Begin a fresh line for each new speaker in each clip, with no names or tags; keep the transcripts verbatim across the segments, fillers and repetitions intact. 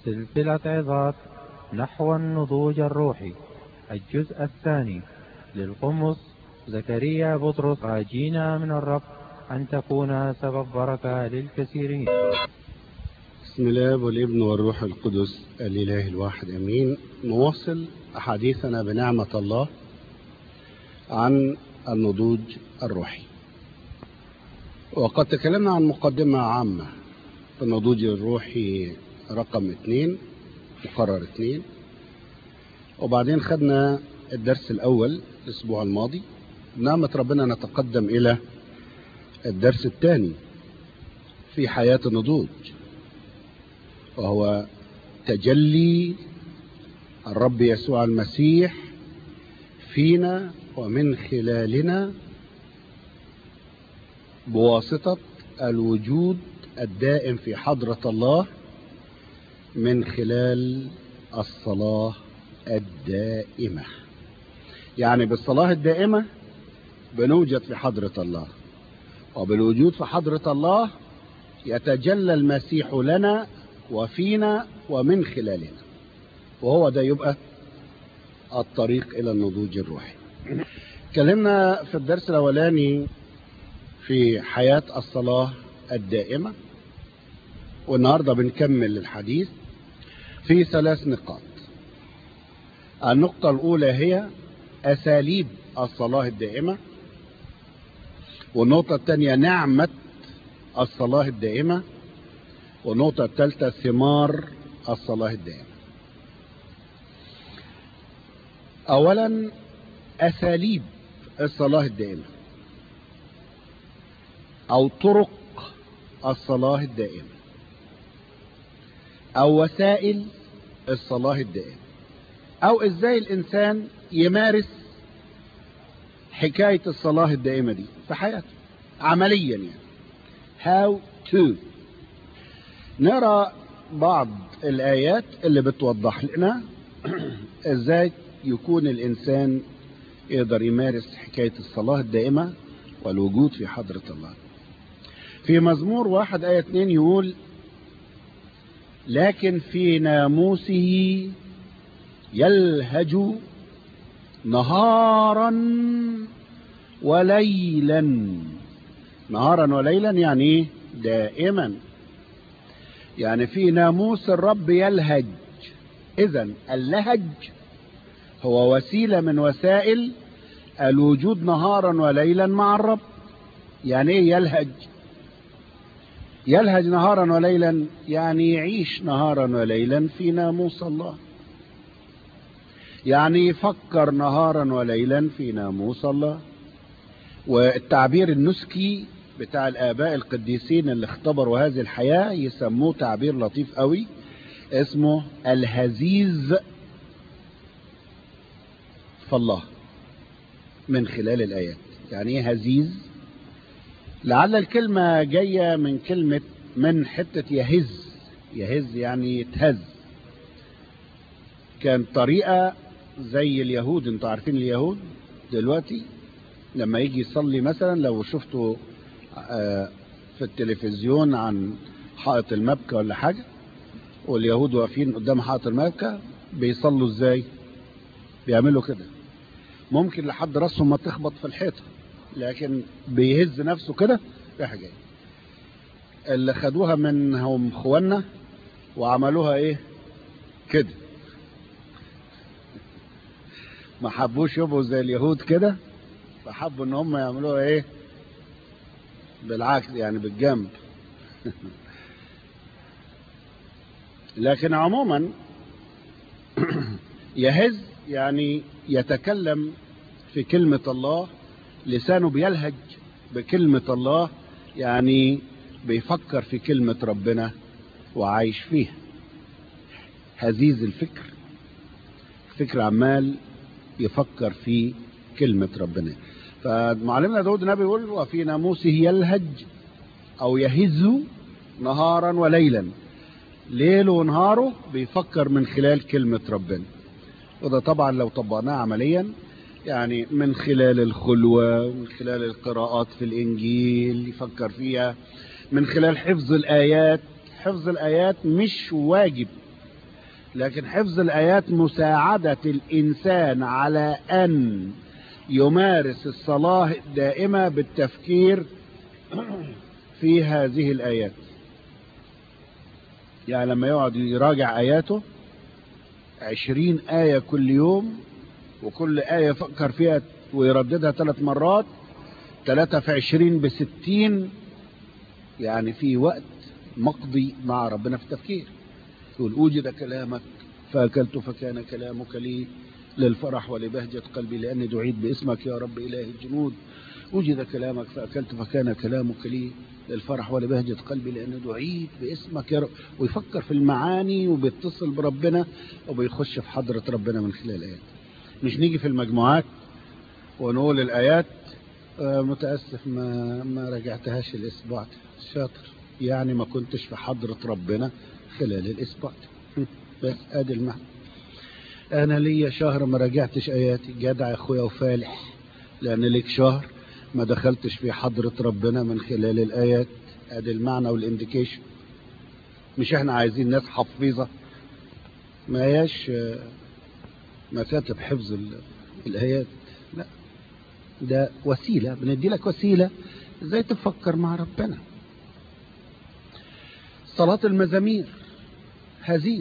سلسلة عظات نحو النضوج الروحي، الجزء الثاني للقمص زكريا بطرس. راجينا من الرب أن تكون سبب بركة للكثيرين.
بسم الله والابن والروح القدس الإله الواحد أمين. نواصل أحاديثنا بنعمة الله عن النضوج الروحي، وقد تكلمنا عن مقدمة عامة في النضوج الروحي رقم اثنين، مقرر اثنين، وبعدين خدنا الدرس الأول الأسبوع الماضي. بنعمة ربنا نتقدم إلى الدرس الثاني في حياة النضوج، وهو تجلي الرب يسوع المسيح فينا ومن خلالنا بواسطة الوجود الدائم في حضرة الله من خلال الصلاة الدائمة. يعني بالصلاة الدائمة بنوجد في حضرة الله، وبالوجود في حضرة الله يتجلى المسيح لنا وفينا ومن خلالنا، وهو ده يبقى الطريق إلى النضوج الروحي. اتكلمنا في الدرس الأولاني في حياة الصلاة الدائمة، والنهاردة بنكمل الحديث في ثلاث نقاط. النقطة الأولى هي أساليب الصلاة الدائمة، والنقطة الثانية نعمة الصلاة الدائمة، والنقطة الثالثة ثمار الصلاة الدائمة. أولا أساليب الصلاة الدائمة أو طرق الصلاة الدائمة أو وسائل الصلاة الدائمة، أو إزاي الإنسان يمارس حكاية الصلاة الدائمة دي في حياته عمليا، يعني how to. نرى بعض الآيات اللي بتوضح لنا إزاي يكون الإنسان يقدر يمارس حكاية الصلاة الدائمة والوجود في حضرة الله. في مزمور واحد آية اتنين يقول: لكن في ناموسه يلهج نهارا وليلا. نهارا وليلا يعني دائما، يعني في ناموس الرب يلهج. إذن اللهج هو وسيلة من وسائل الوجود نهارا وليلا مع الرب. يعني ايه يلهج؟ يلهج نهارا وليلا يعني يعيش نهارا وليلا في ناموس الله، يعني يفكر نهارا وليلا في ناموس الله. والتعبير النسكي بتاع الآباء القديسين اللي اختبروا هذه الحياة يسموه تعبير لطيف قوي، اسمه الهزيز فالله من خلال الآيات. يعني ايه هزيز؟ لعل الكلمة جاية من كلمة من حتة يهز. يهز يعني يتهز. كان طريقة زي اليهود، انتوا عارفين اليهود دلوقتي لما يجي يصلي مثلا، لو شفتوا في التلفزيون عن حائط المبكى ولا حاجة، واليهود واقفين قدام حائط المبكى بيصلوا ازاي؟ بيعملوا كده، ممكن لحد راسهم ما تخبط في الحيطة، لكن بيهز نفسه كده رايح جاي. اللي خدوها منهم اخواننا وعملوها ايه كده، ما حبوش يبقوا زي اليهود كده، فحبوا ان هم يعملوها ايه بالعكس، يعني بالجنب. لكن عموما يهز يعني يتكلم في كلمة الله، لسانه بيلهج بكلمة الله، يعني بيفكر في كلمة ربنا وعايش فيها. هزيز الفكر، فكر عمال يفكر في كلمة ربنا. فمعلمنا داود النبي يقول: وفي ناموسه يلهج أو يهز نهارا وليلا. ليله ونهاره بيفكر من خلال كلمة ربنا. وده طبعا لو طبقناه عمليا، يعني من خلال الخلوة، من خلال القراءات في الإنجيل يفكر فيها، من خلال حفظ الآيات. حفظ الآيات مش واجب لكن حفظ الآيات مساعدة الإنسان على أن يمارس الصلاة الدائمة بالتفكير في هذه الآيات. يعني لما يقعد يراجع آياته عشرين آية كل يوم، وكل آية يفكر فيها ويرددها ثلاث مرات، ثلاثة في عشرين بستين، يعني في وقت مقضي مع ربنا في التفكير. يقول أوجد كلامك فأكلت فكان كلامك لي للفرح ولبهجة قلبي لأني دعيت باسمك يا رب إله الجنود. وجد كلامك فأكلت فكان كلامك لي للفرح ولبهجة قلبي لأني دعيت باسمك يا رب. ويفكر في المعاني وبيتصل بربنا وبيخش في حضرة ربنا من خلال الآيات. مش نيجي في المجموعات ونقول الآيات آه متأسف ما ما رجعتهاش الأسبوع. شاطر، يعني ما كنتش في حضرة ربنا خلال الأسبوع. بس ادي المعنى. انا ليا شهر ما راجعتش اياتي. جدع يا اخويا وفالح، لان ليك شهر ما دخلتش في حضرة ربنا من خلال الايات. ادي المعنى والانديكيشن. مش احنا عايزين ناس حفيظة؟ ما هياش مكاتب حفظ الايات، لا، ده وسيلة. بندي لك وسيلة ازاي تفكر مع ربنا. صلاة المزامير هزيل.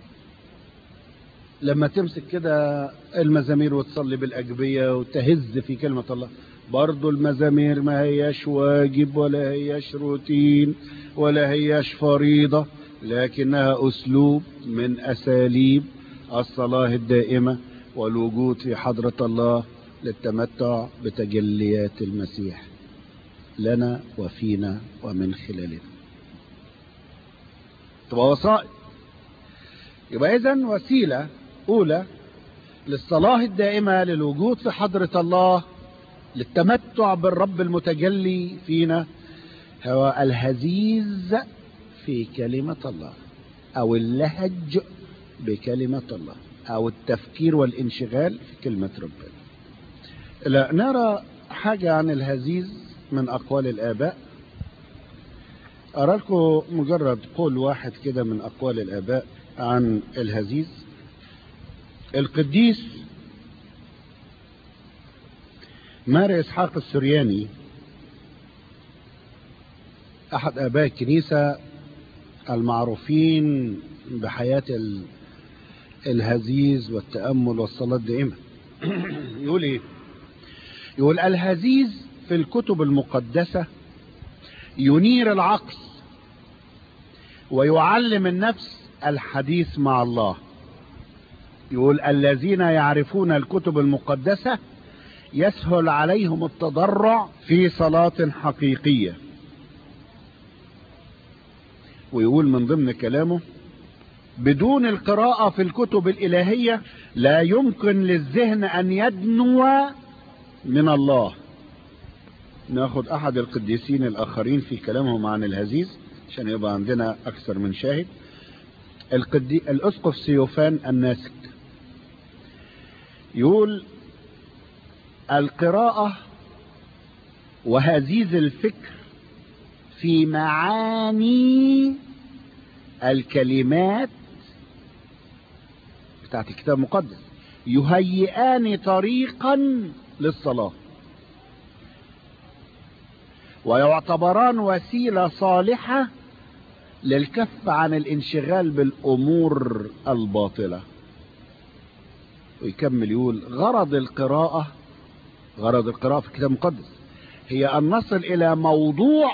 لما تمسك كده المزامير وتصلي بالأجبية وتهز في كلمة الله، برضو المزامير ما هياش واجب ولا هياش روتين ولا هياش فريضة، لكنها أسلوب من أساليب الصلاة الدائمة والوجود في حضرة الله للتمتع بتجليات المسيح لنا وفينا ومن خلالنا. تبقى وسائل. يبقى إذن وسيلة أولى للصلاة الدائمة للوجود في حضرة الله للتمتع بالرب المتجلي فينا هو الهزيز في كلمة الله، أو اللهج بكلمة الله، أو التفكير والانشغال في كلمة ربنا. لا نرى حاجة عن الهزيز من أقوال الآباء. أرى لكم مجرد قول واحد كده من أقوال الآباء عن الهزيز. القديس ماري إسحاق السرياني أحد آباء الكنيسة المعروفين بحياة الهزيز والتأمل والصلاة الدائمة يقول إيه؟ يقول الهزيز في الكتب المقدسة ينير العقل ويعلم النفس الحديث مع الله. يقول الذين يعرفون الكتب المقدسة يسهل عليهم التضرع في صلاة حقيقية. ويقول من ضمن كلامه بدون القراءة في الكتب الإلهية لا يمكن للذهن أن يدنو من الله. ناخد أحد القديسين الآخرين في كلامهم عن الهزيز عشان يبقى عندنا أكثر من شاهد. القدي... الأسقف سيوفان الناسك يقول القراءة وهزيز الفكر في معاني الكلمات بتاعت الكتاب المقدس يهيئان طريقا للصلاة ويعتبران وسيلة صالحة للكف عن الانشغال بالأمور الباطلة. ويكمل يقول غرض القراءة غرض القراءة في الكتاب المقدس هي أن نصل إلى موضوع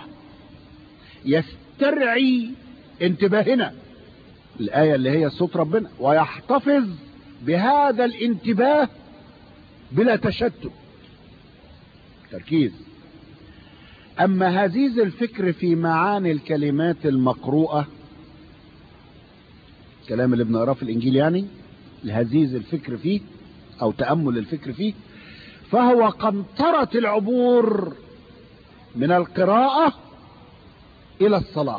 يسترعي انتباهنا، الآية اللي هي صوت ربنا، ويحتفظ بهذا الانتباه بلا تشتت تركيز. أما هزيز الفكر في معاني الكلمات المقروءة، كلام اللي بنقراه في الإنجيل، يعني الهزيز الفكر فيه أو تأمل الفكر فيه، فهو قنطرة العبور من القراءة إلى الصلاة.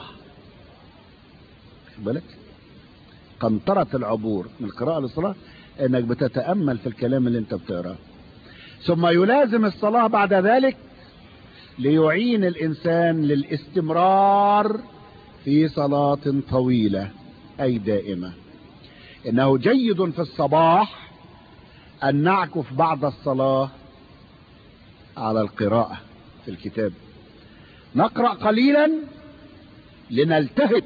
خد بالك، قنطرة العبور من القراءة للصلاة إنك بتتأمل في الكلام اللي أنت بتقراه، ثم يلازم الصلاة بعد ذلك ليعين الإنسان للاستمرار في صلاة طويلة أي دائمة. إنه جيد في الصباح أن نعكف بعد الصلاة على القراءة في الكتاب، نقرأ قليلا لنلتهب،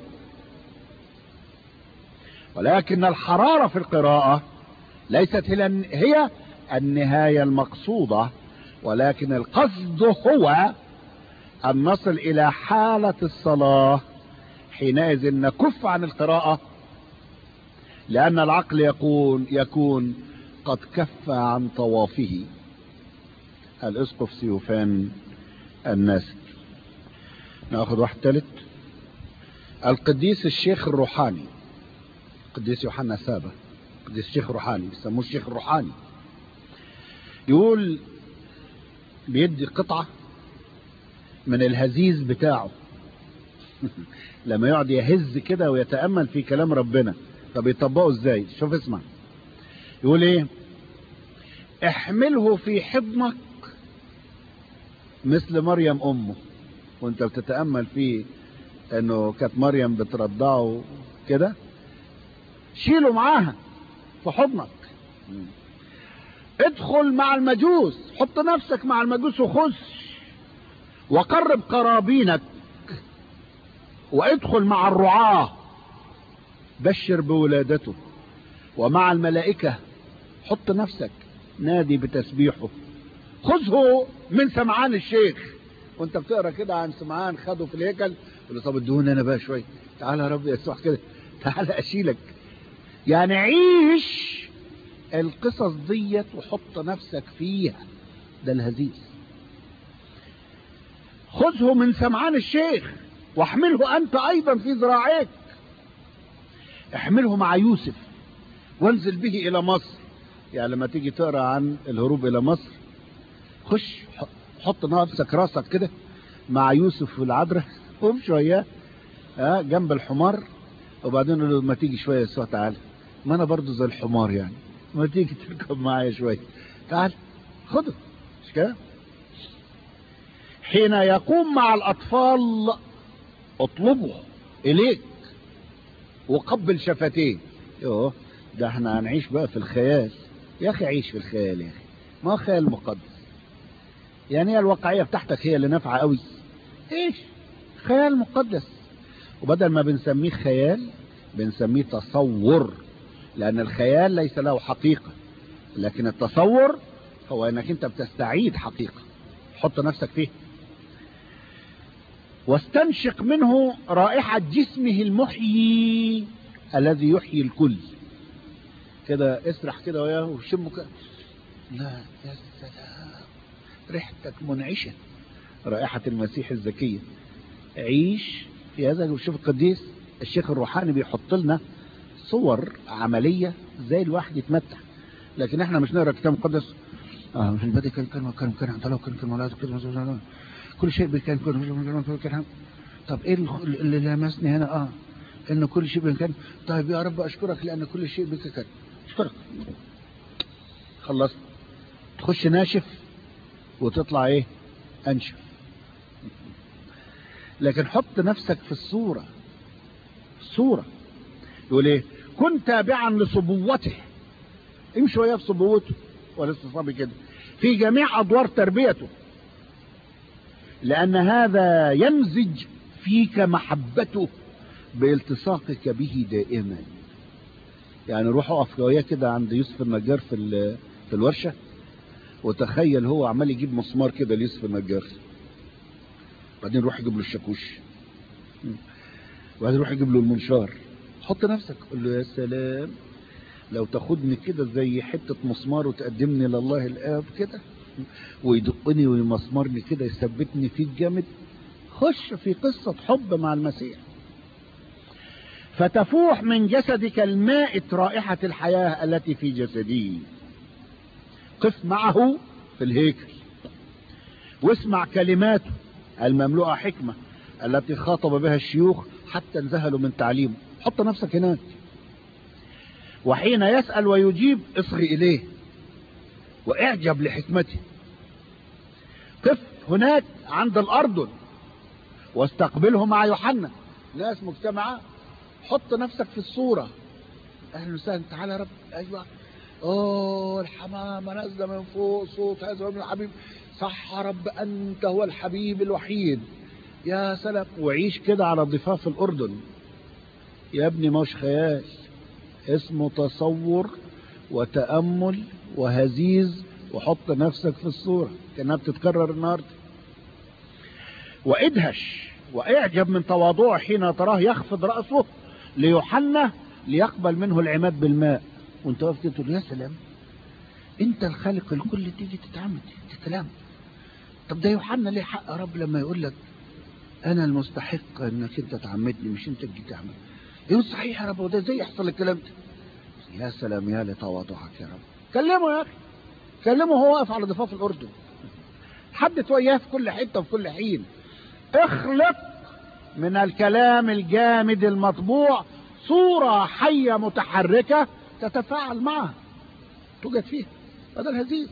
ولكن الحرارة في القراءة ليست هي النهاية المقصودة، ولكن القصد هو أن نصل إلى حالة الصلاة، حينئذ نكف عن القراءة، لأن العقل يكون يكون قد كف عن طوافه. الأسقف سيوفان الناسك. نأخذ واحد ثالث، القديس الشيخ الروحاني، القديس يوحنا سابا، القديس الشيخ الروحاني، بيسموه الشيخ الروحاني. يقول بيدي قطعة من الهزيز بتاعه لما يقعد يهز كده ويتأمل في كلام ربنا. طب يطبقه ازاي؟ شوف اسمع، يقول ايه: احمله في حضنك مثل مريم امه. وانت بتتأمل فيه انه كانت مريم بترضعه كده، شيله معاها في حضنك. ادخل مع المجوس، حط نفسك مع المجوس وخش، وقرب قرابينك، وادخل مع الرعاة، بشر بولادته، ومع الملائكة حط نفسك، نادي بتسبيحه، خذه من سمعان الشيخ. وانت بتقرا كده عن سمعان خده في الهيكل، يقول له طب ادوني انا بقى شويه، تعالى يا رب يسوع كده، تعالى اشيلك. يعني عيش القصص ديت وحط نفسك فيها، ده الهزيز. خذه من سمعان الشيخ واحمله انت ايضا في ذراعيك، احمله مع يوسف وانزل به الى مصر. يعني لما تيجي تقرا عن الهروب الى مصر، خش حط نفسك راسك كده مع يوسف والعذراء وامشي وياه اه جنب الحمار، وبعدين لما تيجي شويه يسوع تعالى، ما انا برضو زي الحمار يعني، ما تيجي تركب معايا شويه، تعال خده، مش كده؟ حين يقوم مع الاطفال اطلبه اليك وقبل شفتيه. يوه ده احنا هنعيش بقى في الخيال. يا اخي عيش في الخيال يا اخي، ما هو خيال مقدس. يعني هي الواقعيه بتاعتك هي اللي نافعه قوي. ايش خيال مقدس؟ وبدل ما بنسميه خيال بنسميه تصور، لان الخيال ليس له حقيقه، لكن التصور هو انك انت بتستعيد حقيقه. حط نفسك فيه، واستنشق منه رائحه جسمه المحيي الذي يحيي الكل. كده اسرح كده وياه وشمه كده، لا يا سلام، ريحتك منعشه، رائحه المسيح الزكيه. عيش في هذا. وشوف القديس الشيخ الروحاني بيحط لنا صور عمليه زي الواحد يتمتع. لكن احنا مش نقرا كتاب مقدس اه في البدء كان كلمه كان كان عند الله كان كلمه لا كده كل شيء كان كان. طب ايه اللي لمسني هنا؟ اه ان كل شيء كان. طيب يا رب اشكرك لان كل شيء بك كان. اشكرك. خلصت، تخش ناشف وتطلع ايه؟ انشف. لكن حط نفسك في الصورة، الصورة. يقول ايه؟ كن تابعا لصبوته، امشي وياه بصبوته ولسه صبي كده في جميع ادوار تربيته، لان هذا يمزج فيك محبته بالتصاقك به دائما. يعني روح اقف وياه كده عند يوسف النجار في في الورشه، وتخيل هو عمال يجيب مسمار كده ليوسف النجار، بعدين روح يجيب له الشاكوش، وبعدين روح يجيب له المنشار. حط نفسك قول له يا سلام لو تاخدني كده زي حته مسمار وتقدمني لله الاب كده، ويدقني ويمسمرني كده يثبتني فيك جامد. خش في قصه حب مع المسيح، فتفوح من جسدك المائة رائحة الحياة التي في جسده. قف معه في الهيكل واسمع كلماته المملوءة حكمة التي خاطب بها الشيوخ حتى انذهلوا من تعليمه. حط نفسك هناك، وحين يسأل ويجيب اصغي إليه واعجب لحكمته. قف هناك عند الأردن واستقبله مع يوحنا، ناس مجتمعة. حط نفسك في الصورة اهلا وسهلا، تعالى يا رب. ايوه، اوه الحمامه نازله من فوق، صوت هذا من الحبيب. صح يا رب، انت هو الحبيب الوحيد. يا سلام. وعيش كده على ضفاف الاردن يا ابني، مش خيال، اسمه تصور وتأمل وهزيز، وحط نفسك في الصورة كأنها بتتكرر النهارده. وادهش واعجب من تواضعه حين تراه يخفض رأسه ليوحنا ليقبل منه العماد بالماء. وانت وقفت تقول يا سلام، انت الخالق الكل تيجي تتعمد تتكلم. طب ده يوحنا ليه حق يا رب لما يقول لك انا المستحق انك انت تعمدني مش انت تجي تعمد؟ يقول صحيح يا رب، وده ازاي يحصل الكلام ده؟ يا سلام يا لتواضعك يا رب. كلمه يا اخي، كلمه هو واقف على ضفاف الاردن، حدث وياه في كل حته وفي كل حين. اخلق من الكلام الجامد المطبوع صورة حية متحركة تتفاعل معها، توجد فيها. هذا الهزيز.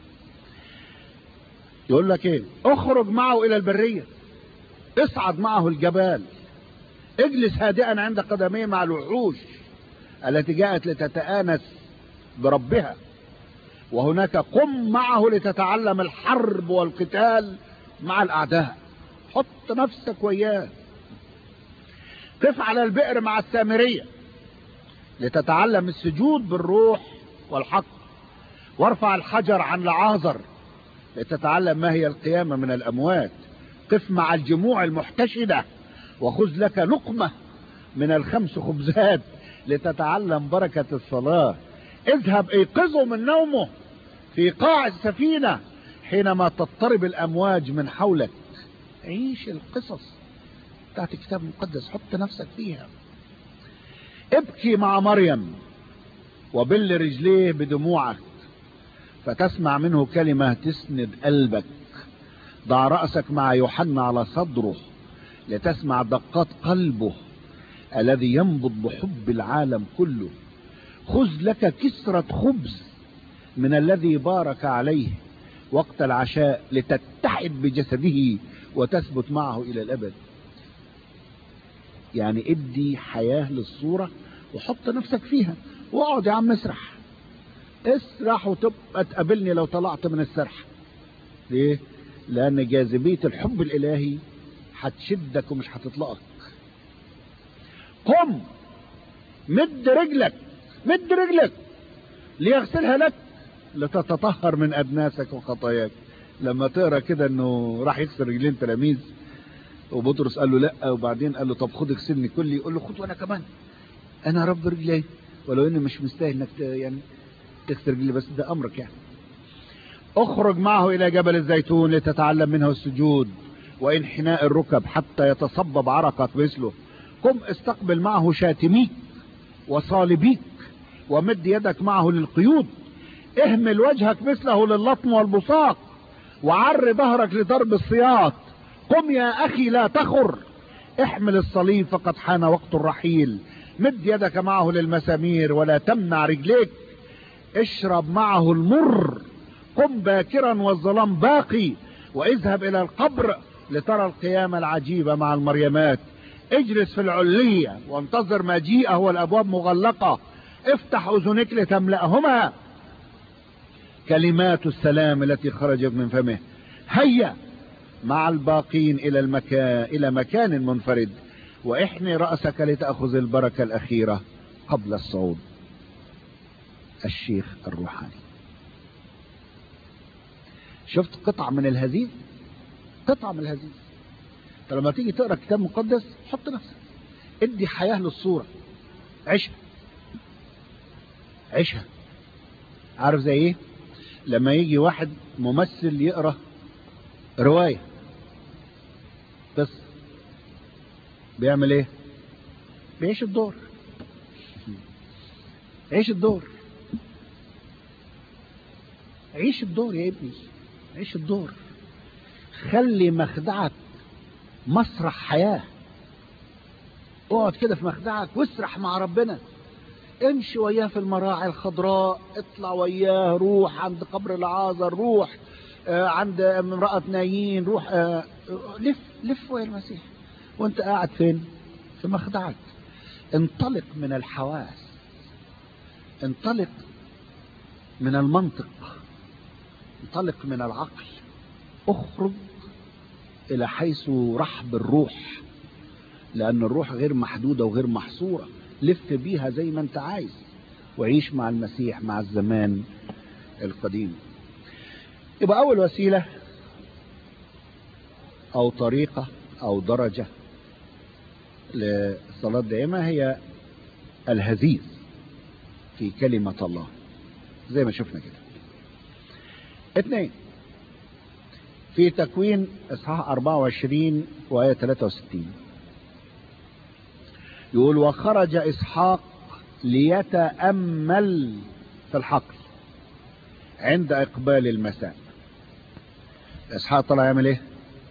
يقول لك ايه؟ اخرج معه الى البرية، اصعد معه الجبال، اجلس هادئا عند قدميه مع الوحوش التي جاءت لتتآنس بربها، وهناك قم معه لتتعلم الحرب والقتال مع الاعداء. حط نفسك وياه. قف على البئر مع السامرية لتتعلم السجود بالروح والحق، وارفع الحجر عن لعازر لتتعلم ما هي القيامة من الأموات. قف مع الجموع المحتشدة وخذ لك لقمة من الخمس خبزات لتتعلم بركة الصلاة. اذهب ايقظه من نومه في قاع السفينة حينما تضطرب الأمواج من حولك. عيش القصص بتاعت الكتاب المقدس، حط نفسك فيها. ابكي مع مريم وبل رجليه بدموعك فتسمع منه كلمة تسند قلبك. ضع رأسك مع يوحنا على صدره لتسمع دقات قلبه الذي ينبض بحب العالم كله. خذ لك كسرة خبز من الذي بارك عليه وقت العشاء لتتحد بجسده وتثبت معه إلى الأبد. يعني ادي حياة للصورة وحط نفسك فيها، واقعد يا عم اسرح اسرح وتبقى تقابلني لو طلعت من السرح. ليه؟ لأن جاذبية الحب الإلهي هتشدك ومش هتطلقك. قم، مد رجلك، مد رجلك ليغسلها لك لتتطهر من أدناسك وخطاياك. لما تقرأ كده انه راح يغسل رجلين تلاميذ وبطرس قال له لا، وبعدين قال له طب خد اغسلني كلي، يقول له خد وانا كمان، انا رب رجلي، ولو اني مش مستاهل انك يعني تغسل رجلي، بس ده امرك يعني. اخرج معه الى جبل الزيتون لتتعلم منه السجود وانحناء الركب حتى يتصبب عرقك مثله. قم استقبل معه شاتميك وصالبيك ومد يدك معه للقيود. اهمل وجهك مثله للطم والبصاق وعر ظهرك لضرب الصياط. قم يا اخي لا تخر، احمل الصليب فقد حان وقت الرحيل. مد يدك معه للمسامير ولا تمنع رجليك. اشرب معه المر. قم باكرا والظلام باقي واذهب الى القبر لترى القيامة العجيبة مع المريمات. اجلس في العلية وانتظر مجيئه والابواب مغلقة. افتح اذنك لتملأهما كلمات السلام التي خرجت من فمه. هيا مع الباقين الى المكان الى مكان منفرد واحني رأسك لتأخذ البركة الاخيرة قبل الصعود. الشيخ الروحاني. شفت قطعة من الهزيز، قطعة من الهزيز. فلما تيجي تقرأ كتاب مقدس حط نفسك، ادي حياة للصورة، عيشها عيشها. عارف زي ايه؟ لما يجي واحد ممثل يقرأ رواية بس بيعمل ايه؟ بيعيش الدور. عيش الدور، عيش الدور يا ابني، عيش الدور. خلي مخدعك مسرح حياة. اقعد كده في مخدعك واسرح مع ربنا. امشي وياه في المراعي الخضراء، اطلع وياه، روح عند قبر لعازر، روح آه عند امرأة نايين، روح آه لف لف ويا المسيح وانت قاعد فين؟ في مخدعك. انطلق من الحواس، انطلق من المنطق، انطلق من العقل، اخرج الى حيث رحب الروح، لان الروح غير محدودة وغير محصورة. لف بيها زي ما انت عايز، وعيش مع المسيح مع الزمان القديم. يبقى اول وسيلة او طريقة او درجة للصلاة الدائمة هي الهزيز في كلمة الله زي ما شفنا كده. اثنين، في تكوين اصحاح أربعة وعشرين وآية ثلاثة وستين يقول: وخرج إسحاق ليتأمل في الحقل عند إقبال المساء. إسحاق طلع يعمل إيه؟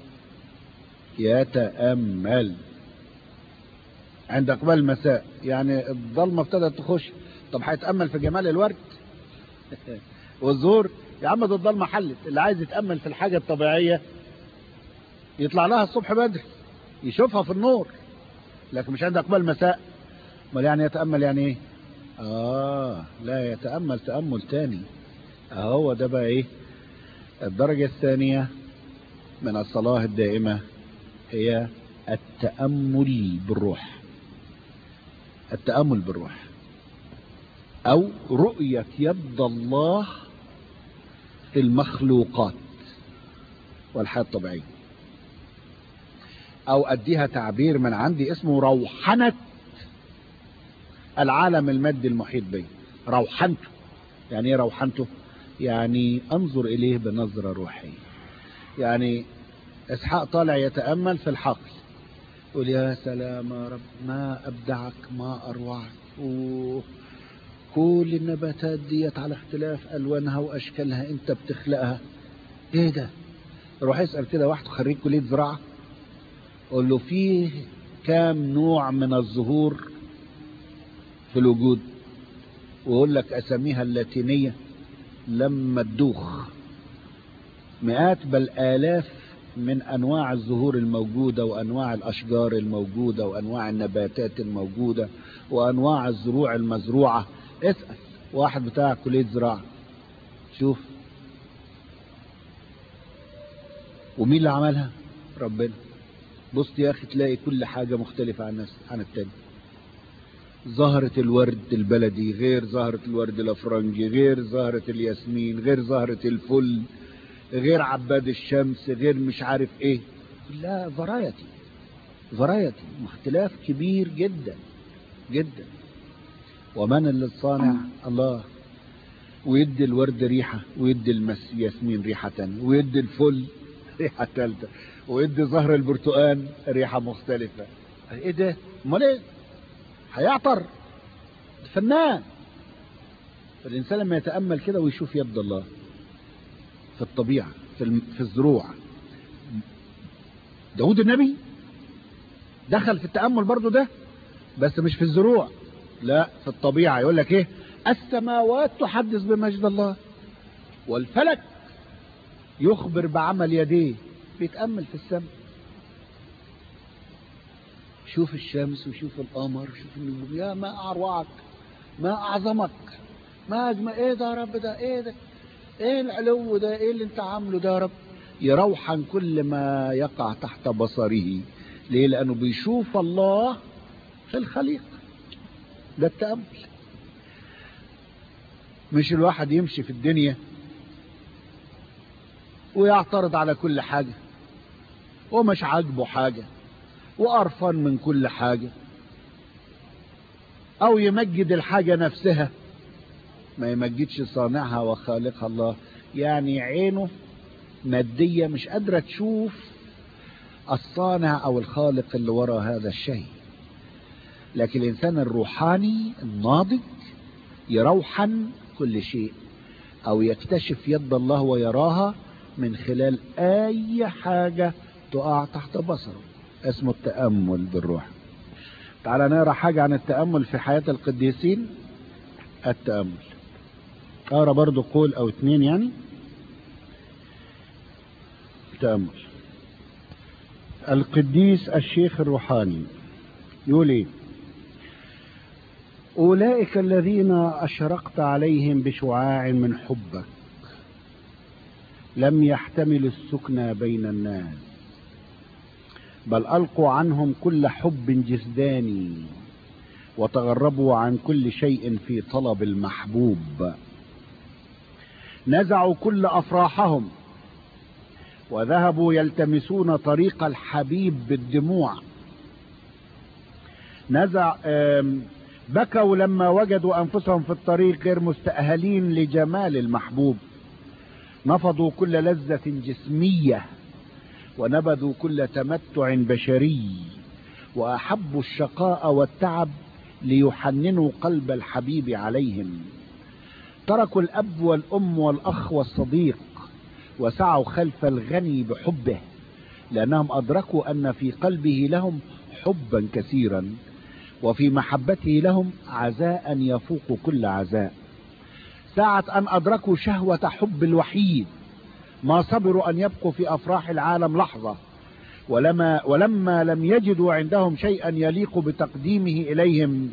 يتأمل عند إقبال المساء، يعني الظلمة ابتدت تخش. طب هيتأمل في جمال الورد والزهور؟ يا عم ده الظلمة حلت. اللي عايز يتأمل في الحاجة الطبيعية يطلع لها الصبح بدري يشوفها في النور، لكن مش عند إقبال المساء. امال يعني يتأمل يعني ايه؟ اه لا، يتأمل تأمل تاني. اهو ده بقى ايه الدرجة الثانية من الصلاة الدائمة، هي التأمل بالروح. التأمل بالروح او رؤية يد الله في المخلوقات والحياة الطبيعية، او اديها تعبير من عندي اسمه روحنة العالم المادي المحيط بي. روحنته يعني ايه؟ روحنته يعني انظر اليه بنظرة روحية. يعني اسحاق طالع يتأمل في الحقل، يقول يا سلام يا رب، ما ابدعك، ما اروعك، كل النباتات ديت على اختلاف الوانها واشكالها انت بتخلقها، ايه ده؟ روح اسأل كده واحد خريج كلية زراعة، قول له فيه كام نوع من الزهور في الوجود، ويقول لك اساميها اللاتينية لما تدوخ. مئات بل آلاف من انواع الزهور الموجودة، وانواع الاشجار الموجودة، وانواع النباتات الموجودة، وانواع الزروع المزروعة. اسأل واحد بتاع كلية زراعة شوف. ومين اللي عملها؟ ربنا. بص يا اخي تلاقي كل حاجة مختلفة عن نفس عن التاني. زهرة الورد البلدي غير زهرة الورد الافرنجي، غير زهرة الياسمين، غير زهرة الفل، غير عباد الشمس، غير مش عارف ايه. لا، فرايتي فرايتي اختلاف كبير جدا جدا. ومن اللي صانع؟ الله. ويدي الورد ريحة، ويدي الياسمين ريحة تانية، ويدي الفل ريحة ثالثة، ويدي زهر البرتقال ريحة مختلفة. ايه ده؟ امال ايه؟ هيعطر فنان. الانسان لما يتأمل كده ويشوف يد الله في الطبيعة، في في الزروع. داود النبي دخل في التأمل برضو ده، بس مش في الزروع، لا في الطبيعة. يقول لك ايه؟ السماوات تحدث بمجد الله، والفلك يخبر بعمل يديه. بيتأمل في السماء، شوف الشمس وشوف القمر، شوف النجوم. يا ما اروعك، ما اعظمك، ما اجمل. ايه ده يا رب؟ ده ايه ده؟ ايه العلو ده؟ ايه اللي انت عامله ده يا رب؟ يروحن كل ما يقع تحت بصره. ليه؟ لانه بيشوف الله في الخليقة. ده التأمل. مش الواحد يمشي في الدنيا ويعترض على كل حاجة، ومش عاجبه حاجة، وقرفان من كل حاجة، او يمجد الحاجة نفسها، ما يمجدش صانعها وخالقها الله. يعني عينه مادية مش قادرة تشوف الصانع او الخالق اللي وراء هذا الشيء. لكن الانسان الروحاني الناضج يروحن كل شيء، او يكتشف يد الله ويراها من خلال اي حاجة تقع تحت بصره. اسمه التأمل بالروح. تعال نقرأ حاجة عن التأمل في حياة القديسين. التأمل اقرأ برضو قول او اتنين يعني. التأمل. القديس الشيخ الروحاني يقول ايه؟ أولئك الذين أشرقت عليهم بشعاع من حبك لم يحتملوا السكنى بين الناس، بل ألقوا عنهم كل حب جسداني وتغربوا عن كل شيء في طلب المحبوب. نزعوا كل أفراحهم وذهبوا يلتمسون طريق الحبيب بالدموع. نزع بكوا لما وجدوا أنفسهم في الطريق غير مستأهلين لجمال المحبوب. نفضوا كل لذة جسمية ونبذوا كل تمتع بشري، وأحبوا الشقاء والتعب ليحننوا قلب الحبيب عليهم. تركوا الأب والأم والأخ والصديق وسعوا خلف الغني بحبه، لأنهم أدركوا أن في قلبه لهم حبا كثيرا، وفي محبته لهم عزاء يفوق كل عزاء. ساعة أن أدركوا شهوة حب الوحيد ما صبروا أن يبقوا في أفراح العالم لحظة، ولما, ولما لم يجدوا عندهم شيئا يليق بتقديمه إليهم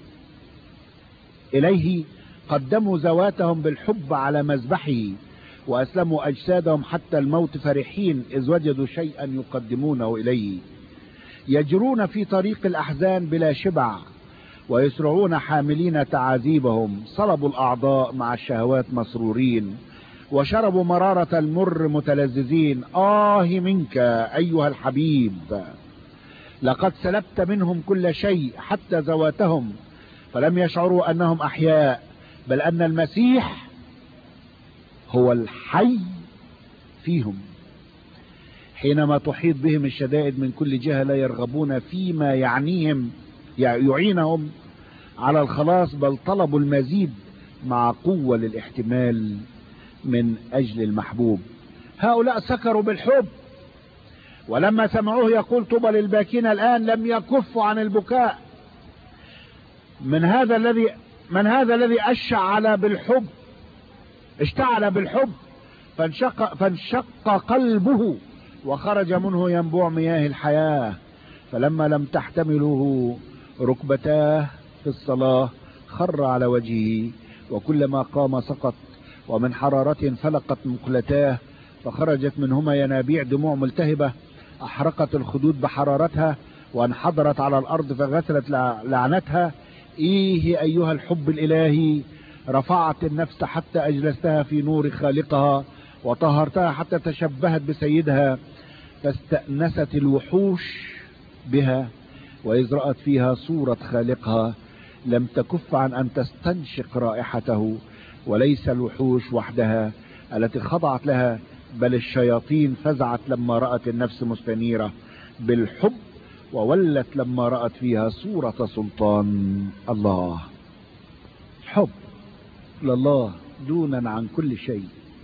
إليه قدموا ذواتهم بالحب على مذبحه، وأسلموا أجسادهم حتى الموت فرحين إذ وجدوا شيئا يقدمونه إليه. يجرون في طريق الأحزان بلا شبع، ويسرعون حاملين تعاذيبهم. صلبوا الأعضاء مع الشهوات مسرورين، وشربوا مرارة المر متلذذين. آه منك أيها الحبيب، لقد سلبت منهم كل شيء حتى ذواتهم، فلم يشعروا أنهم أحياء، بل أن المسيح هو الحي فيهم. حينما تحيط بهم الشدائد من كل جهة لا يرغبون فيما يعنيهم يعينهم على الخلاص، بل طلبوا المزيد مع قوة للاحتمال من أجل المحبوب. هؤلاء سكروا بالحب، ولما سمعوه يقول طوبى للباكين الآن لم يكفوا عن البكاء. من هذا الذي من هذا الذي أشعل بالحب اشتعل بالحب فانشق, فانشق قلبه وخرج منه ينبوع مياه الحياة. فلما لم تحتمله ركبتاه في الصلاة خر على وجهه، وكلما قام سقط، ومن حرارة فلقت مقلتاه، فخرجت منهما ينابيع دموع ملتهبة أحرقت الخدود بحرارتها، وانحدرت على الأرض فغسلت لعنتها. إيه أيها الحب الإلهي، رفعت النفس حتى أجلستها في نور خالقها، وطهرتها حتى تشبهت بسيدها، فاستأنست الوحوش بها، وإذ رأت فيها صورة خالقها لم تكف عن أن تستنشق رائحته. وليس الوحوش وحدها التي خضعت لها، بل الشياطين فزعت لما رأت النفس مستنيرة بالحب، وولت لما رأت فيها صورة سلطان الله. حب لله دونا عن كل شيء.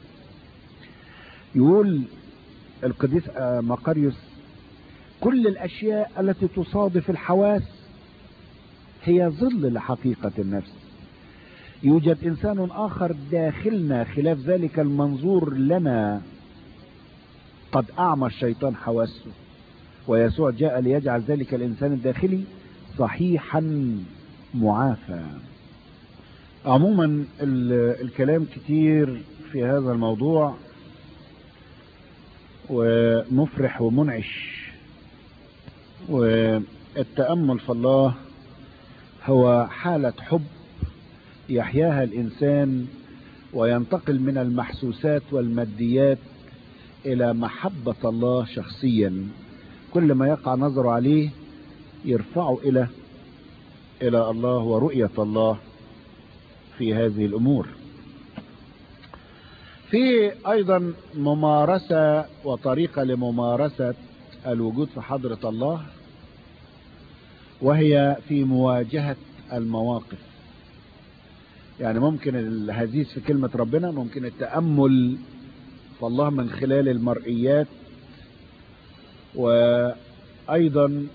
يقول القديس مقاريوس كل الأشياء التي تصادف الحواس هي ظل لحقيقة النفس. يوجد إنسان آخر داخلنا خلاف ذلك المنظور لنا، قد أعمى الشيطان حواسه، ويسوع جاء ليجعل ذلك الإنسان الداخلي صحيحا معافى. عموما الكلام كتير في هذا الموضوع ومفرح ومنعش، والتأمل في الله هو حالة حب يحياها الإنسان، وينتقل من المحسوسات والماديات إلى محبة الله شخصيا. كل ما يقع نظره عليه يرفعه إلى إلى الله ورؤية الله في هذه الأمور. في أيضا ممارسة وطريقة لممارسة الوجود في حضرة الله، وهي في مواجهة المواقف. يعني ممكن الهزيز في كلمة ربنا، ممكن التأمل في الله من خلال المرئيات، وأيضا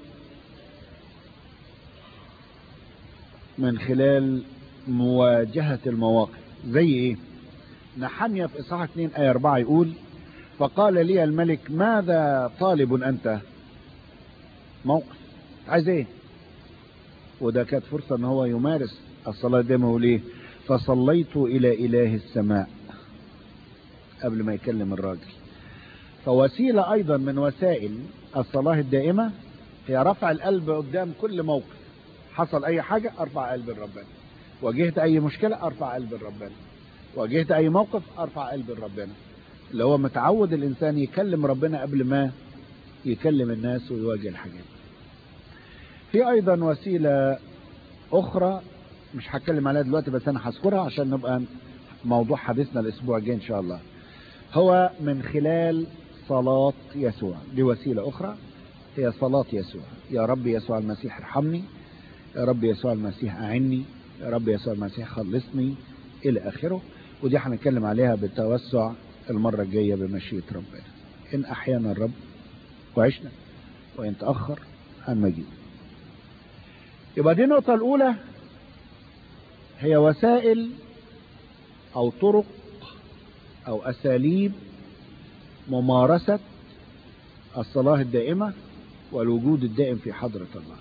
من خلال مواجهة المواقف. زي ايه؟ نحمية في إصحاح اثنين آية أربعة يقول فقال لي الملك ماذا طالب أنت؟ موقف، عايز ايه؟ وده كانت فرصة ان هو يمارس الصلاة دائما. ليه؟ فصليت الى اله السماء قبل ما يكلم الراجل. فوسيلة ايضا من وسائل الصلاة الدائمة هي رفع القلب قدام كل موقف. حصل اي حاجة ارفع قلب لربنا، واجهت اي مشكلة ارفع قلب لربنا، واجهت اي موقف ارفع قلب لربنا. اللي هو متعود الانسان يكلم ربنا قبل ما يكلم الناس ويواجه الحاجات. في ايضا وسيلة اخرى مش هتكلم عليها دلوقتي، بس انا هذكرها عشان نبقى موضوع حديثنا الاسبوع الجاي ان شاء الله. هو من خلال صلاة يسوع. دي وسيلة اخرى، هي صلاة يسوع. يا رب يسوع المسيح ارحمني، يا رب يسوع المسيح اعني، يا رب يسوع المسيح خلصني، الى اخره. ودي هنتكلم عليها بالتوسع المرة الجاية بمشيئة ربنا، ان احيانا الرب وعشنا، وان تأخر عن مجيء. يبقى دي النقطة الاولى، هي وسائل او طرق او اساليب ممارسة الصلاة الدائمة والوجود الدائم في حضرة الله.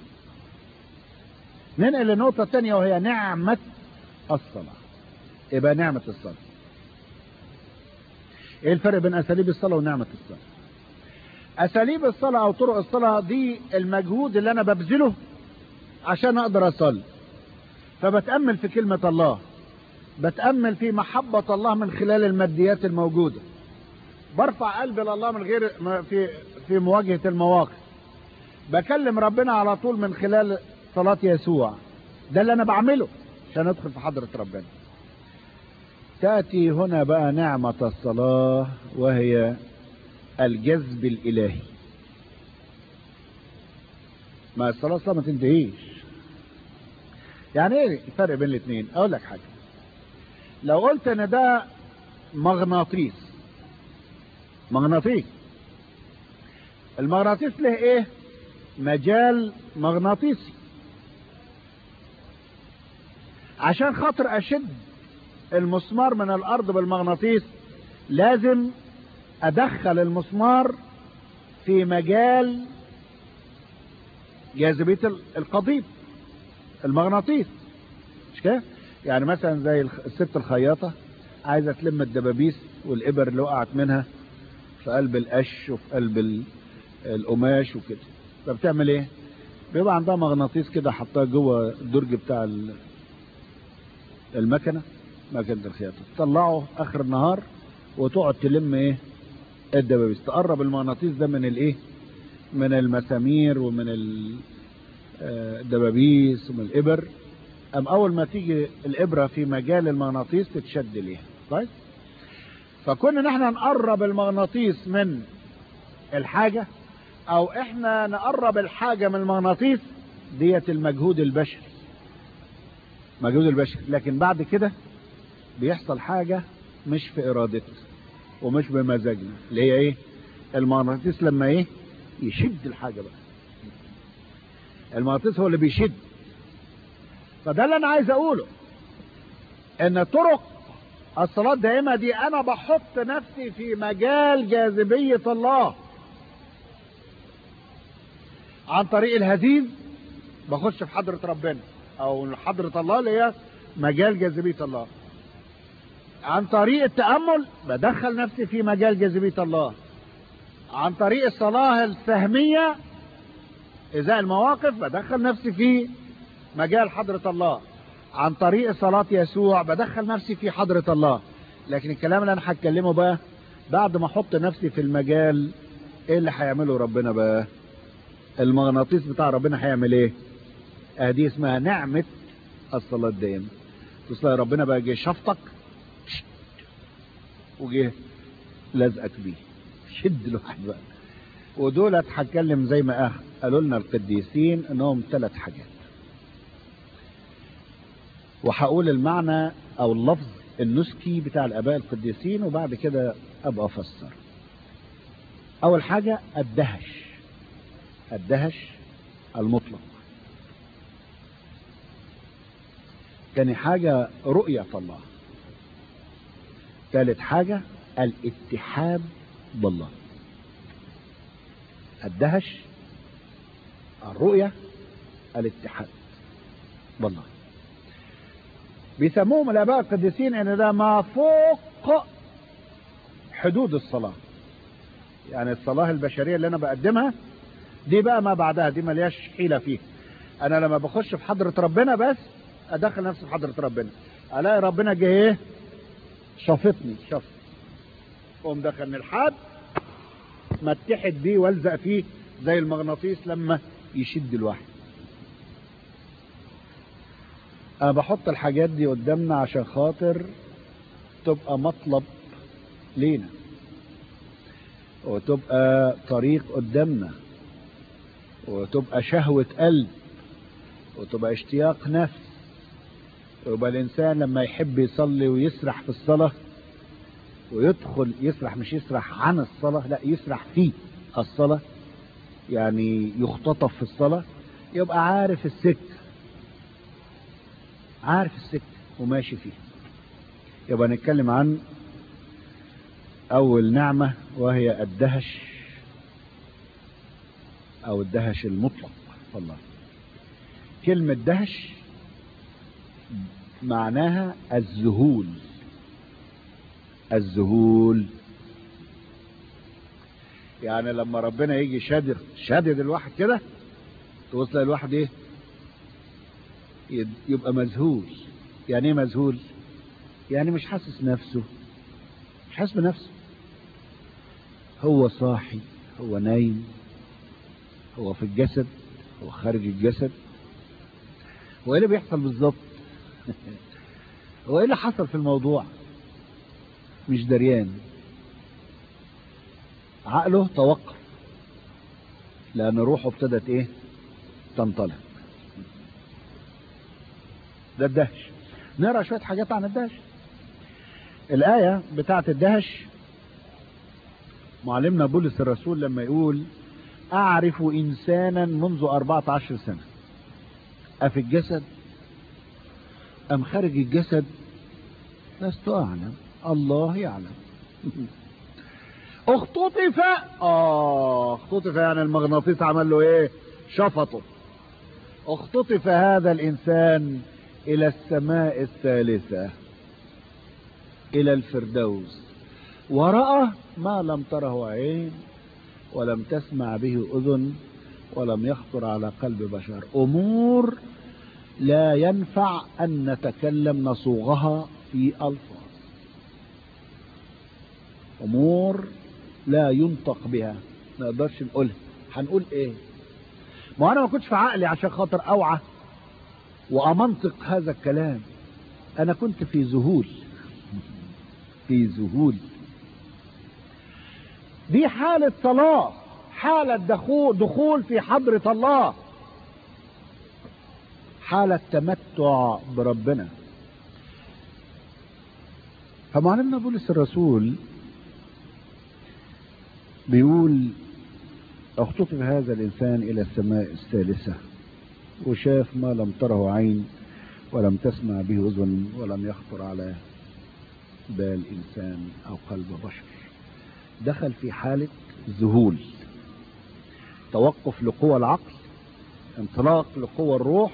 ننقل للنقطة الثانية وهي نعمة الصلاة. يبقى نعمة الصلاة، ايه الفرق بين اساليب الصلاة ونعمة الصلاة؟ اساليب الصلاة او طرق الصلاة دي المجهود اللي انا ببذله عشان اقدر اصلي. فبتأمل في كلمة الله، بتأمل في محبة الله من خلال الماديات الموجودة، برفع قلبي لله من غير في في مواجهة المواقف، بكلم ربنا على طول من خلال صلاة يسوع. ده اللي انا بعمله عشان ادخل في حضرة ربنا. تأتي هنا بقى نعمة الصلاة وهي الجذب الالهي. ما الصلاة الصلاة ما تنتهيش. يعني ايه الفرق بين الاثنين؟ اقول لك حاجة. لو قلت ان ده مغناطيس، مغناطيس المغناطيس له ايه؟ مجال مغناطيسي. عشان خاطر اشد المسمار من الارض بالمغناطيس لازم ادخل المسمار في مجال جاذبية القضيب المغناطيس، مش كده؟ يعني مثلا زي الست الخياطة عايزة تلم الدبابيس والإبر اللي وقعت منها في قلب القش وفي قلب القماش وكده، فبتعمل ايه؟ بيبقى عندها مغناطيس كده حطها جوه الدرج بتاع المكنة، مكنة الخياطة، تطلعه اخر النهار وتقعد تلم ايه؟ الدبابيس. تقرب المغناطيس ده من الايه؟ من المسامير ومن الدبابيس ومن الإبر. أم أول ما تيجي الإبرة في مجال المغناطيس تتشد ليها. طيب، فكنا نحن نقرب المغناطيس من الحاجة أو إحنا نقرب الحاجة من المغناطيس، ديت المجهود البشري، مجهود البشري. لكن بعد كده بيحصل حاجة مش في إرادتنا ومش بمزاجنا، اللي هي إيه؟ المغناطيس لما إيه؟ يشد الحاجة بقى. المغناطيس هو اللي بيشد. فده اللي انا عايز اقوله، ان طرق الصلاة الدائمة دي انا بحط نفسي في مجال جاذبية الله. عن طريق الهزيز بخش في حضرة ربنا او حضرة الله اللي هي مجال جاذبية الله. عن طريق التأمل بدخل نفسي في مجال جاذبية الله. عن طريق الصلاة الفهمية ازاء المواقف بدخل نفسي في مجال حضرة الله. عن طريق صلاة يسوع بدخل نفسي في حضرة الله. لكن الكلام اللي انا هتكلمه بقى بعد ما احط نفسي في المجال، ايه اللي هيعمله ربنا بقى؟ المغناطيس بتاع ربنا هيعمل ايه؟ ادي اسمها نعمة الصلاة الدائمة. تصلي ربنا بقى جه شفطك وجه لازقك بيه، شد الواحد بقى. ودولت هتكلم زي ما قالوا لنا القديسين انهم ثلاث حاجات، وهقول المعنى او اللفظ النسكي بتاع الاباء القديسين وبعد كده ابقى افسر. اول حاجة الدهش، الدهش المطلق. تاني حاجة رؤية الله. ثالث حاجة الاتحاد بالله. الدهش، الرؤية، الاتحاد. والله بيسموهم الآباء القديسين ان ده ما فوق حدود الصلاة. يعني الصلاة البشرية اللي انا بقدمها دي بقى ما بعدها، دي ملياش حيلة فيها. انا لما بخش في حضرة ربنا بس ادخل نفسي في حضرة ربنا، الاقي ربنا جه ايه شافتني شفت، قوم دخلني الحد ما اتحد بيه والزق فيه زي المغناطيس لما يشد الواحد. انا بحط الحاجات دي قدامنا عشان خاطر تبقى مطلب لينا، وتبقى طريق قدامنا، وتبقى شهوة قلب، وتبقى اشتياق نفس. ويبقى الانسان لما يحب يصلي ويسرح في الصلاة ويدخل يسرح، مش يسرح عن الصلاة، لا يسرح في الصلاة، يعني يختطف في الصلاة، يبقى عارف السكة، عارف السكة وماشي فيها. يبقى نتكلم عن اول نعمة وهي الدهش او الدهش المطلق. والله كلمة دهش معناها الذهول، الذهول. يعني لما ربنا يجي شادد شادد الواحد كده توصل الواحد ايه يبقى مذهول. يعني ايه مذهول؟ يعني مش حاسس نفسه، مش حاسس بنفسه، هو صاحي، هو نايم، هو في الجسد، هو خارج الجسد. هو ايه اللي بيحصل بالظبط؟ هو ايه اللي حصل في الموضوع؟ مش دريان. عقله توقف لان روحه ابتدت ايه تنطلق. ده الدهش. نقرا شويه حاجات عن الدهش. الايه بتاعت الدهش معلمنا بولس الرسول لما يقول اعرف انسانا منذ اربعة عشر سنة افي الجسد ام خارج الجسد لست اعلم، الله يعلم. اختطف، اه اختطف يعني المغناطيس عمل له ايه شفطه. اختطف هذا الانسان الى السماء الثالثة، الى الفردوس، ورأى ما لم تره عين ولم تسمع به اذن ولم يخطر على قلب بشر، امور لا ينفع ان نتكلم نصوغها في الفاظ، امور لا ينطق بها، ما نقدرش نقولها. هنقول ايه؟ ما انا ما كنتش في عقلي عشان خاطر اوعى وامنطق هذا الكلام، انا كنت في ذهول، في ذهول. دي حالة صلاة، حالة دخول دخول في حضرة الله، حالة تمتع بربنا. فمعلمنا بولس الرسول بيقول اختطف هذا الانسان الى السماء الثالثة وشاف ما لم تره عين ولم تسمع به اذن ولم يخطر على بال انسان او قلب بشر. دخل في حالة ذهول، توقف لقوى العقل، انطلاق لقوى الروح،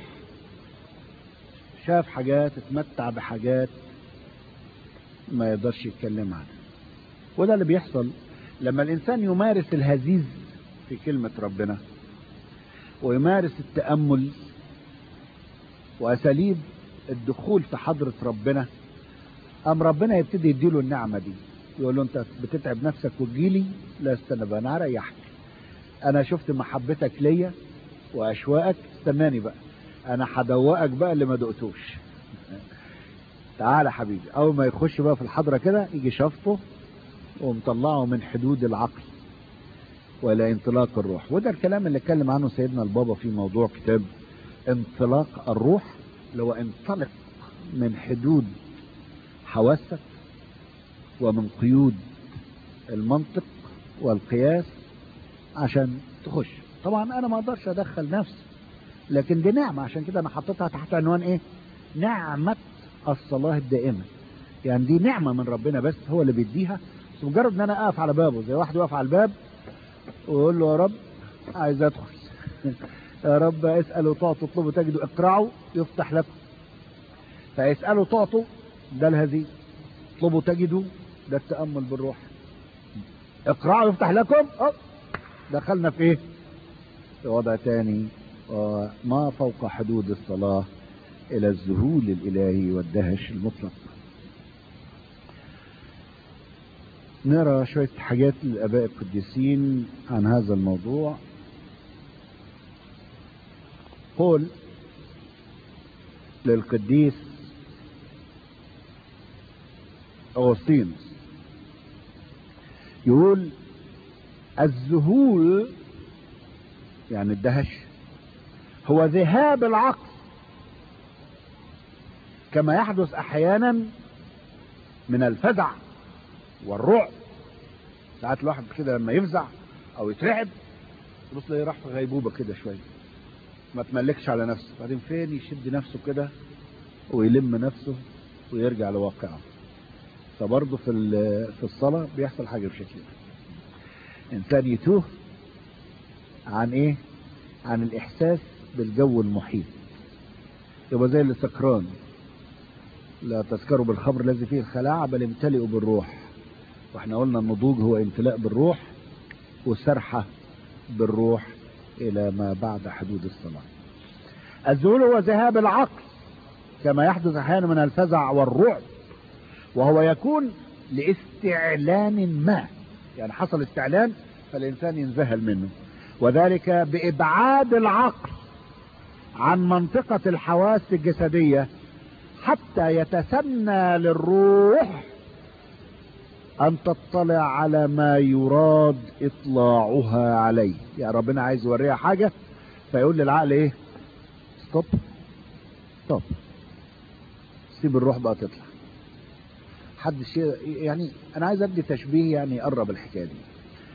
شاف حاجات، اتمتع بحاجات ما يقدرش يتكلم عنها. وده اللي بيحصل لما الانسان يمارس الهزيز في كلمة ربنا ويمارس التأمل واساليب الدخول في حضرة ربنا. ام ربنا يبتدي يديله النعمة دي، يقول له انت بتتعب نفسك وتجيلي، لا استنى بقى انا هريحك، انا شفت محبتك ليا واشواقك، استناني بقى انا هدوقك بقى اللي ما دقتوش. تعالى حبيبي. اول ما يخش بقى في الحضرة كده يجي شفطه ومطلعه من حدود العقل والى انطلاق الروح. وده الكلام اللي اتكلم عنه سيدنا البابا في موضوع كتاب انطلاق الروح، اللي هو انطلق من حدود حواسك ومن قيود المنطق والقياس عشان تخش. طبعا انا ما اقدرش ادخل نفسي، لكن دي نعمة، عشان كده انا حطيتها تحت عنوان ايه؟ نعمة الصلاة الدائمة. يعني دي نعمة من ربنا بس هو اللي بيديها، بس مجرد ان انا اقف على بابه زي واحد واقف على الباب ويقول له يا رب عايز ادخل. يا رب اسألوا تعطوا، اطلبوا تجدوا، اقرعوا يفتح لكم. فاسألوا تعطوا ده الهزيل، اطلبوا تجدوا ده التأمل بالروح، اقرعوا يفتح لكم. أوه. دخلنا في ايه؟ في وضع تاني ما فوق حدود الصلاة الى الذهول الالهي والدهش المطلق. نرى شوية حاجات للآباء القديسين عن هذا الموضوع. قول للقديس أغسطينوس يقول الذهول يعني الدهش هو ذهاب العقل كما يحدث احيانا من الفزع والرعب. ساعات الواحد كده لما يفزع او يترعب تبص له راح في غيبوبه كده شويه، ما تملكش على نفسه، بعدين فين يشد نفسه كده ويلم نفسه ويرجع لواقعه. فبرضه في في الصلاه بيحصل حاجه بشكل ده، انسان يتوه عن ايه؟ عن الاحساس بالجو المحيط، يبقى زي اللي سكران. لا تسكروا بالخمر الذي فيه الخلاعه بل امتلئوا بالروح. واحنا قلنا النضوج هو امتلاء بالروح وسرحه بالروح الى ما بعد حدود الصلاه. الذهول هو ذهاب العقل كما يحدث احيانا من الفزع والرعب، وهو يكون لاستعلان ما، يعني حصل استعلان فالانسان ينذهل منه، وذلك بابعاد العقل عن منطقة الحواس الجسدية حتى يتسنى للروح ان تطلع على ما يراد اطلاعها عليه. يعني ربنا عايز يوريها حاجة فيقول للعقل ايه؟ ستوب ستوب، سيب الروح بقى تطلع. حد شيء يعني انا عايز ادي تشبيه يعني يقرب الحكايه دي.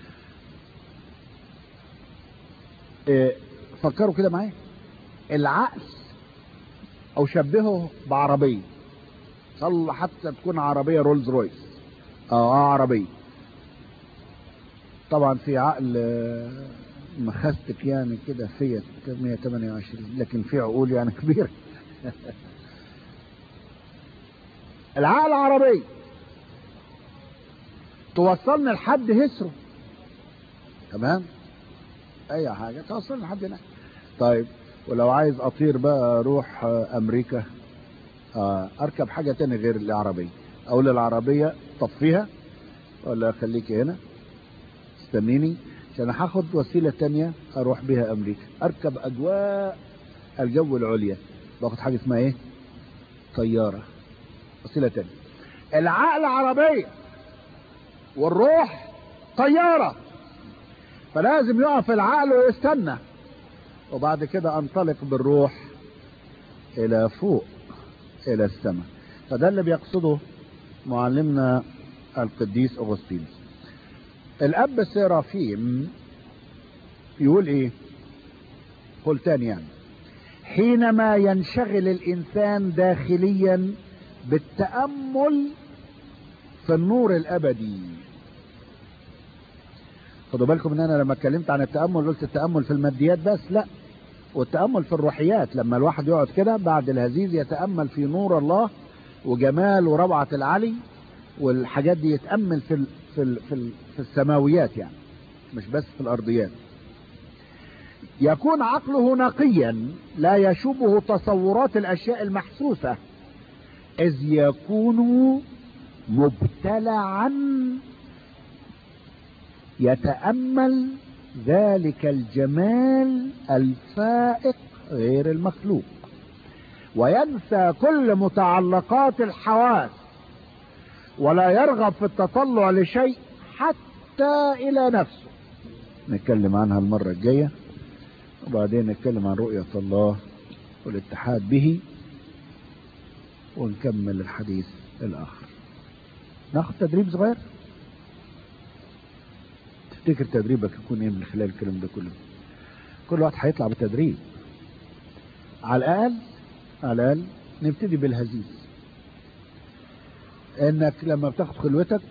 إيه فكروا كده معايا، العقل او شبهه بعربيه، صل حتى تكون عربيه رولز رويس اه عربيه. طبعا في عقل مخستك يعني كده فيت مية وتمانية وعشرين، لكن في عقول يعني كبيره. العقل عربيه توصلنا لحد هسره، تمام، اي حاجه توصلنا لحد هناك. طيب ولو عايز اطير بقى اروح امريكا، آه اركب حاجه تاني غير العربيه، اقول للعربيه طفيها ولا خليكي هنا استنيني عشان هاخد وسيله تانية اروح بيها امريكا، اركب اجواء الجو العليا، باخد حاجه اسمها ايه؟ طياره، وسيله تانية. العقل عربيه والروح طياره، فلازم يقف العقل ويستنى، وبعد كده انطلق بالروح الى فوق الى السماء. فده اللي بيقصده معلمنا القديس أغسطينوس. الاب سيرافيم يقول ايه؟ قل تاني يعني، حينما ينشغل الانسان داخليا بالتأمل في النور الابدي. خدوا بالكم ان انا لما اتكلمت عن التأمل قلت التأمل في الماديات بس، لا، والتأمل في الروحيات. لما الواحد يقعد كده بعد الهزيز يتأمل في نور الله وجمال وروعة العلي والحاجات دي، يتأمل في ال في ال في, ال في السماويات يعني، مش بس في الارضيات. يكون عقله نقيا لا يشوبه تصورات الاشياء المحسوسة، اذ يكون مبتلعا يتأمل ذلك الجمال الفائق غير المخلوق، وينسى كل متعلقات الحواس، ولا يرغب في التطلع لشيء حتى الى نفسه. نتكلم عنها المرة الجاية، وبعدين نتكلم عن رؤية الله والاتحاد به، ونكمل الحديث الاخر. ناخد تدريب صغير. تفتكر تدريبك يكون ايه من خلال الكلام ده كله؟ كل واحد هيطلع بتدريب. على الاقل على الاقل نبتدي بالهزيز، انك لما بتاخد خلوتك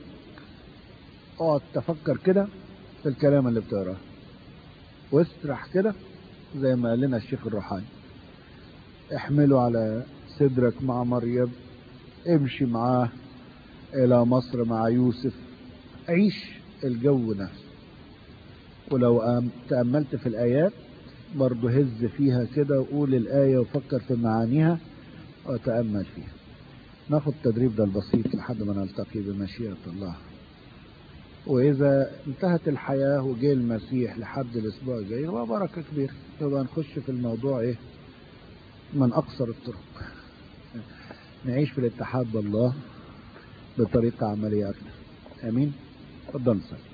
اقعد تفكر كده في الكلام اللي بتقراه، واسرح كده
زي ما قال لنا الشيخ الروحاني. احمله على صدرك مع مريم، امشي معاه الى مصر مع يوسف، عيش الجو نفسه. ولو تأملت في الآيات برضه هز فيها كده وقول الآية وفكر في معانيها وتأمل فيها. ناخد التدريب ده البسيط لحد ما نلتقي بمشيئة الله. وإذا انتهت الحياة وجه المسيح لحد الأسبوع الجاي يبقى بركة كبيرة، يبقى نخش في الموضوع إيه من أقصر الطرق، نعيش في الاتحاد بالله بطريقة عملية أكثر. آمين. اتفضل نصلي.